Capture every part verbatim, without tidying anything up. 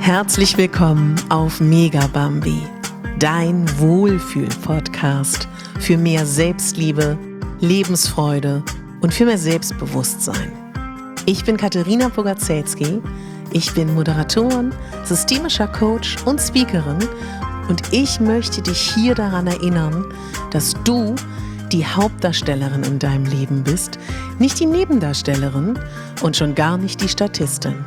Herzlich willkommen auf Mega Bambi, dein Wohlfühl-Podcast für mehr Selbstliebe, Lebensfreude und für mehr Selbstbewusstsein. Ich bin Katharina Pogacelski, ich bin Moderatorin, systemischer Coach und Speakerin und ich möchte dich hier daran erinnern, dass du die Hauptdarstellerin in deinem Leben bist, nicht die Nebendarstellerin und schon gar nicht die Statistin.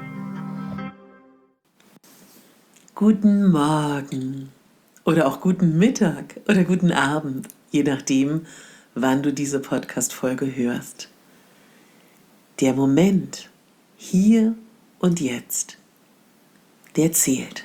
Guten Morgen oder auch guten Mittag oder guten Abend, je nachdem, wann du diese Podcast-Folge hörst. Der Moment, hier und jetzt, der zählt.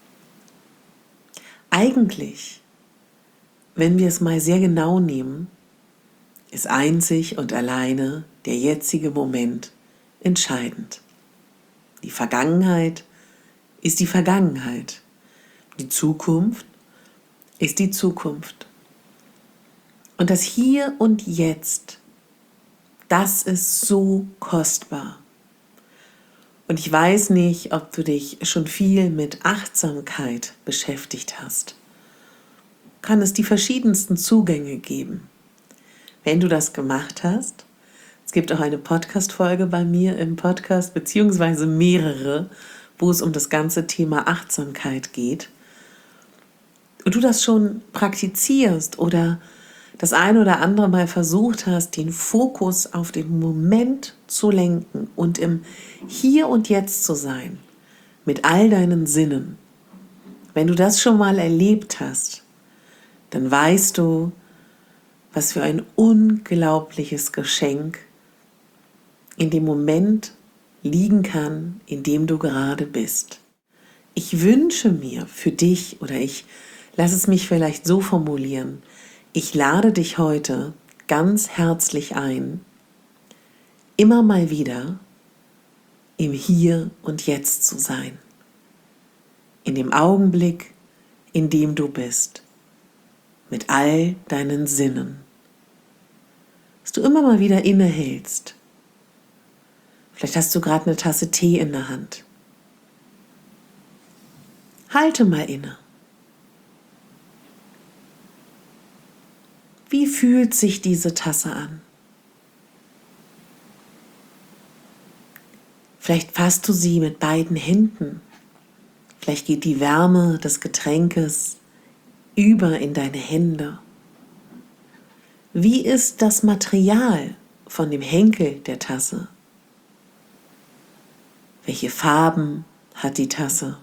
Eigentlich, wenn wir es mal sehr genau nehmen, ist einzig und alleine der jetzige Moment entscheidend. Die Vergangenheit ist die Vergangenheit. Die Zukunft ist die Zukunft. Und das Hier und Jetzt, das ist so kostbar. Und ich weiß nicht, ob du dich schon viel mit Achtsamkeit beschäftigt hast. Kann es die verschiedensten Zugänge geben. Wenn du das gemacht hast, es gibt auch eine Podcast-Folge bei mir im Podcast, beziehungsweise mehrere, wo es um das ganze Thema Achtsamkeit geht, und du das schon praktizierst oder das ein oder andere Mal versucht hast, den Fokus auf den Moment zu lenken und im Hier und Jetzt zu sein, mit all deinen Sinnen. Wenn du das schon mal erlebt hast, dann weißt du, was für ein unglaubliches Geschenk in dem Moment liegen kann, in dem du gerade bist. Ich wünsche mir für dich, oder ich lass es mich vielleicht so formulieren, ich lade dich heute ganz herzlich ein, immer mal wieder im Hier und Jetzt zu sein. In dem Augenblick, in dem du bist. Mit all deinen Sinnen. Dass du immer mal wieder innehältst. Vielleicht hast du gerade eine Tasse Tee in der Hand. Halte mal inne. Wie fühlt sich diese Tasse an? Vielleicht fasst du sie mit beiden Händen. Vielleicht geht die Wärme des Getränkes über in deine Hände. Wie ist das Material von dem Henkel der Tasse? Welche Farben hat die Tasse?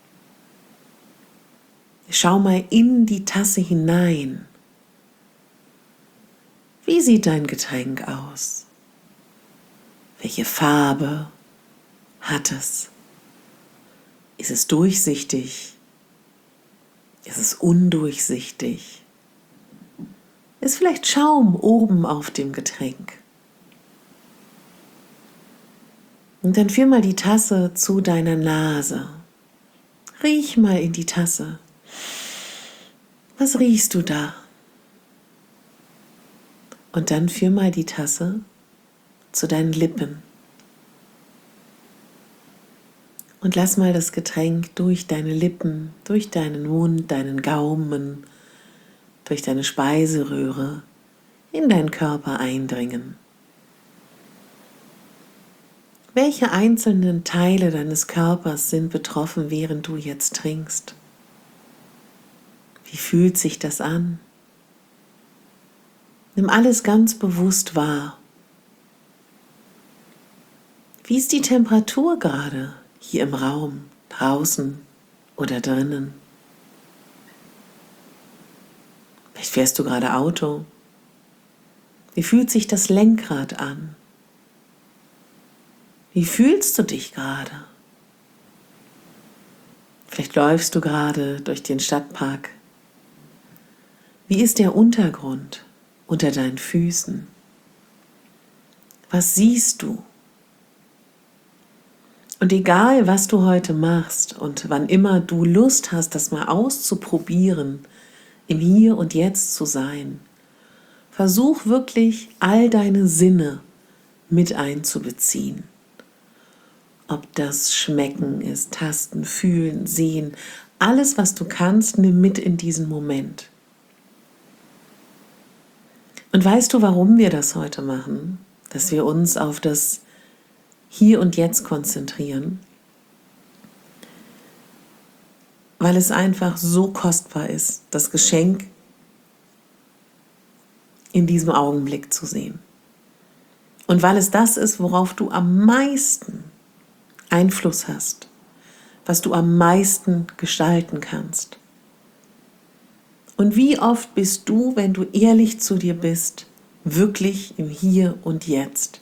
Schau mal in die Tasse hinein. Wie sieht dein Getränk aus? Welche Farbe hat es? Ist es durchsichtig? Ist es undurchsichtig? Ist vielleicht Schaum oben auf dem Getränk? Und dann führ mal die Tasse zu deiner Nase. Riech mal in die Tasse. Was riechst du da? Und dann führ mal die Tasse zu deinen Lippen. Und lass mal das Getränk durch deine Lippen, durch deinen Mund, deinen Gaumen, durch deine Speiseröhre in deinen Körper eindringen. Welche einzelnen Teile deines Körpers sind betroffen, während du jetzt trinkst? Wie fühlt sich das an? Nimm alles ganz bewusst wahr. Wie ist die Temperatur gerade hier im Raum, draußen oder drinnen? Vielleicht fährst du gerade Auto. Wie fühlt sich das Lenkrad an? Wie fühlst du dich gerade? Vielleicht läufst du gerade durch den Stadtpark. Wie ist der Untergrund unter deinen Füßen? Was siehst du? Und egal, was du heute machst und wann immer du Lust hast, das mal auszuprobieren, im Hier und Jetzt zu sein, versuch wirklich all deine Sinne mit einzubeziehen. Ob das Schmecken ist, Tasten, Fühlen, Sehen, alles, was du kannst, nimm mit in diesen Moment. Und weißt du, warum wir das heute machen? Dass wir uns auf das Hier und Jetzt konzentrieren? Weil es einfach so kostbar ist, das Geschenk in diesem Augenblick zu sehen. Und weil es das ist, worauf du am meisten Einfluss hast, was du am meisten gestalten kannst. Und wie oft bist du, wenn du ehrlich zu dir bist, wirklich im Hier und Jetzt?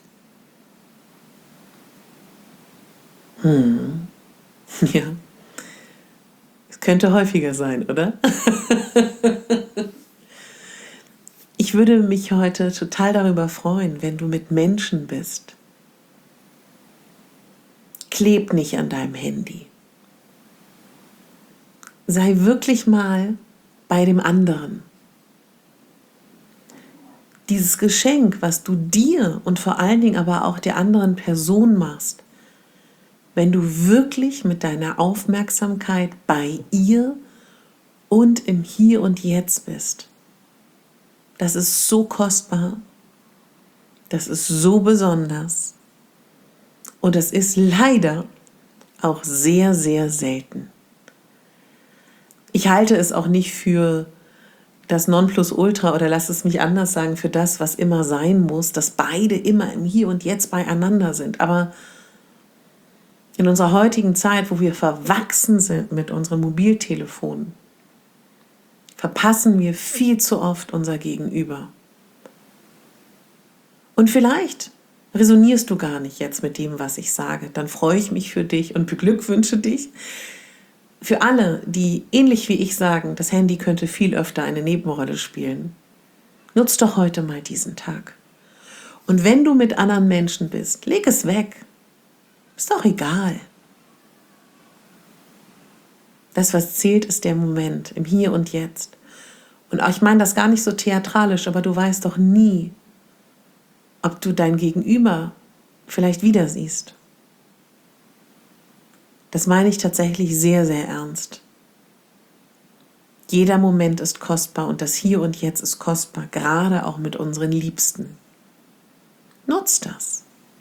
Hm. Ja. Es könnte häufiger sein, oder? Ich würde mich heute total darüber freuen, wenn du mit Menschen bist. Kleb nicht an deinem Handy. Sei wirklich mal bei dem anderen. Dieses Geschenk, was du dir und vor allen Dingen aber auch der anderen Person machst, wenn du wirklich mit deiner Aufmerksamkeit bei ihr und im Hier und Jetzt bist. Das ist so kostbar, das ist so besonders und es ist leider auch sehr, sehr selten. Ich halte es auch nicht für das Nonplusultra oder lass es mich anders sagen, für das, was immer sein muss, dass beide immer im Hier und Jetzt beieinander sind. Aber in unserer heutigen Zeit, wo wir verwachsen sind mit unseren Mobiltelefonen, verpassen wir viel zu oft unser Gegenüber. Und vielleicht resonierst du gar nicht jetzt mit dem, was ich sage. Dann freue ich mich für dich und beglückwünsche dich. Für alle, die ähnlich wie ich sagen, das Handy könnte viel öfter eine Nebenrolle spielen, nutz doch heute mal diesen Tag. Und wenn du mit anderen Menschen bist, leg es weg. Ist doch egal. Das, was zählt, ist der Moment, im Hier und Jetzt. Und auch, ich meine das gar nicht so theatralisch, aber du weißt doch nie, ob du dein Gegenüber vielleicht wieder siehst. Das meine ich tatsächlich sehr, sehr ernst. Jeder Moment ist kostbar und das Hier und Jetzt ist kostbar, gerade auch mit unseren Liebsten. Nutz das.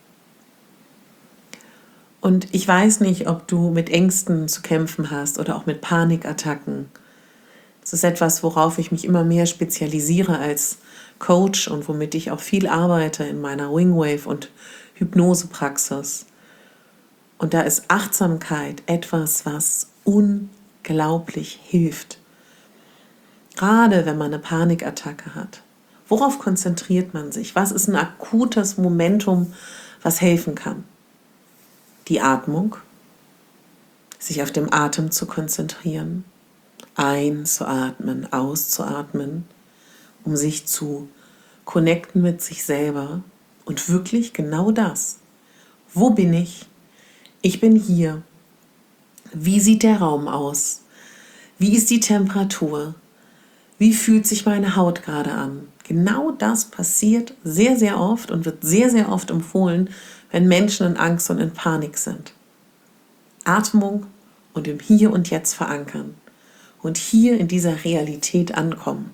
Und ich weiß nicht, ob du mit Ängsten zu kämpfen hast oder auch mit Panikattacken. Das ist etwas, worauf ich mich immer mehr spezialisiere als Coach und womit ich auch viel arbeite in meiner Wingwave- und Hypnosepraxis. Und da ist Achtsamkeit etwas, was unglaublich hilft. Gerade wenn man eine Panikattacke hat. Worauf konzentriert man sich? Was ist ein akutes Momentum, was helfen kann? Die Atmung, sich auf den Atem zu konzentrieren, einzuatmen, auszuatmen, um sich zu connecten mit sich selber und wirklich genau das. Wo bin ich? Ich bin hier. Wie sieht der Raum aus? Wie ist die Temperatur? Wie fühlt sich meine Haut gerade an? Genau das passiert sehr, sehr oft und wird sehr, sehr oft empfohlen, wenn Menschen in Angst und in Panik sind. Atmung und im Hier und Jetzt verankern und hier in dieser Realität ankommen.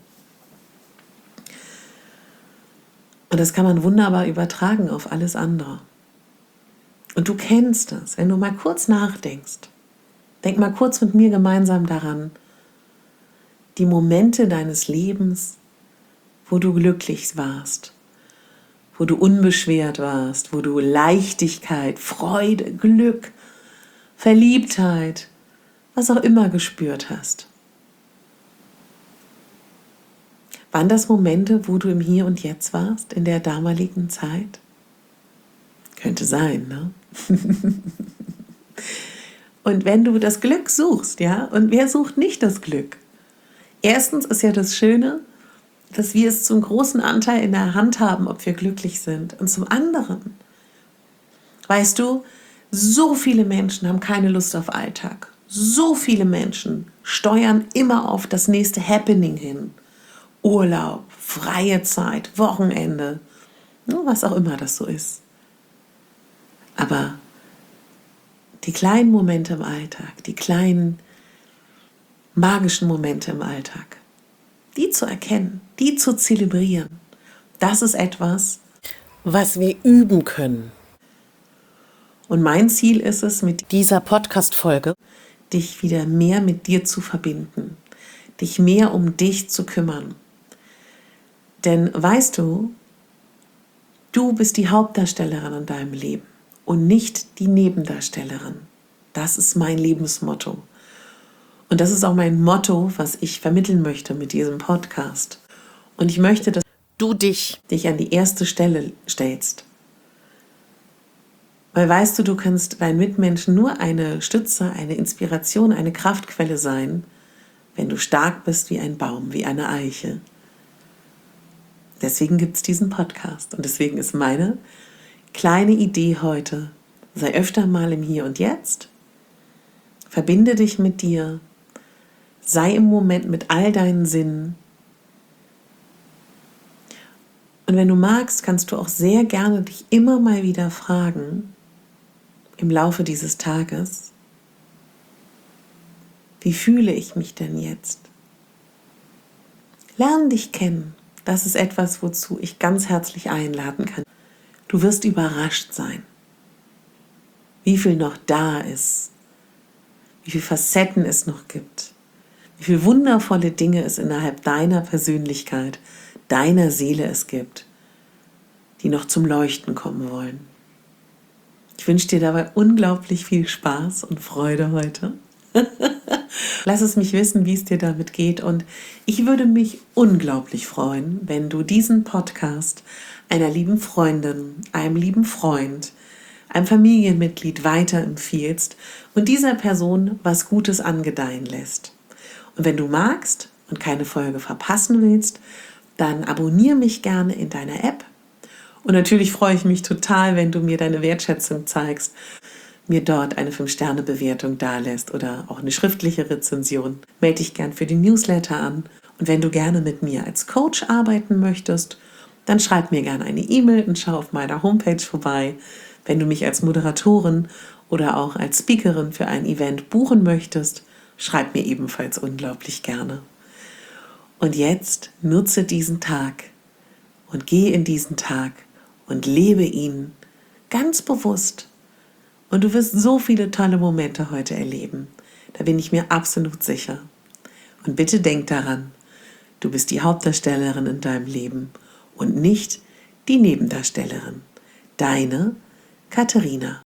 Und das kann man wunderbar übertragen auf alles andere. Und du kennst das, wenn du mal kurz nachdenkst. Denk mal kurz mit mir gemeinsam daran, die Momente deines Lebens, wo du glücklich warst, wo du unbeschwert warst, wo du Leichtigkeit, Freude, Glück, Verliebtheit, was auch immer gespürt hast. Waren das Momente, wo du im Hier und Jetzt warst, in der damaligen Zeit? Könnte sein, ne? Und wenn du das Glück suchst, ja, und wer sucht nicht das Glück? Erstens ist ja das Schöne, dass wir es zum großen Anteil in der Hand haben, ob wir glücklich sind. Und zum anderen, weißt du, so viele Menschen haben keine Lust auf Alltag. So viele Menschen steuern immer auf das nächste Happening hin. Urlaub, freie Zeit, Wochenende, was auch immer das so ist. Aber Die kleinen Momente im Alltag, die kleinen magischen Momente im Alltag, die zu erkennen, die zu zelebrieren, das ist etwas, was wir üben können. Und mein Ziel ist es, mit dieser Podcast-Folge dich wieder mehr mit dir zu verbinden, dich mehr um dich zu kümmern. Denn weißt du, du bist die Hauptdarstellerin in deinem Leben und nicht die Nebendarstellerin. Das ist mein Lebensmotto. Und das ist auch mein Motto, was ich vermitteln möchte mit diesem Podcast. Und ich möchte, dass du dich, dich an die erste Stelle stellst. Weil weißt du, du kannst deinen Mitmenschen nur eine Stütze, eine Inspiration, eine Kraftquelle sein, wenn du stark bist wie ein Baum, wie eine Eiche. Deswegen gibt es diesen Podcast. Und deswegen ist meine kleine Idee heute, sei öfter mal im Hier und Jetzt, verbinde dich mit dir, sei im Moment mit all deinen Sinnen. Und wenn du magst, kannst du auch sehr gerne dich immer mal wieder fragen, im Laufe dieses Tages, wie fühle ich mich denn jetzt? Lern dich kennen. Das ist etwas, wozu ich ganz herzlich einladen kann. Du wirst überrascht sein, wie viel noch da ist, wie viele Facetten es noch gibt, wie viele wundervolle Dinge es innerhalb deiner Persönlichkeit, deiner Seele es gibt, die noch zum Leuchten kommen wollen. Ich wünsche dir dabei unglaublich viel Spaß und Freude heute. Lass es mich wissen, wie es dir damit geht. Und ich würde mich unglaublich freuen, wenn du diesen Podcast einer lieben Freundin, einem lieben Freund, einem Familienmitglied weiterempfiehlst und dieser Person was Gutes angedeihen lässt. Und wenn du magst und keine Folge verpassen willst, dann abonniere mich gerne in deiner App. Und natürlich freue ich mich total, wenn du mir deine Wertschätzung zeigst, mir dort eine fünf Sterne Bewertung dalässt oder auch eine schriftliche Rezension. Melde dich gern für den Newsletter an. Und wenn du gerne mit mir als Coach arbeiten möchtest, dann schreib mir gerne eine E-Mail und schau auf meiner Homepage vorbei. Wenn du mich als Moderatorin oder auch als Speakerin für ein Event buchen möchtest, schreib mir ebenfalls unglaublich gerne. Und jetzt nutze diesen Tag und geh in diesen Tag und lebe ihn ganz bewusst. Und du wirst so viele tolle Momente heute erleben. Da bin ich mir absolut sicher. Und bitte denk daran, du bist die Hauptdarstellerin in deinem Leben und nicht die Nebendarstellerin. Deine Katharina.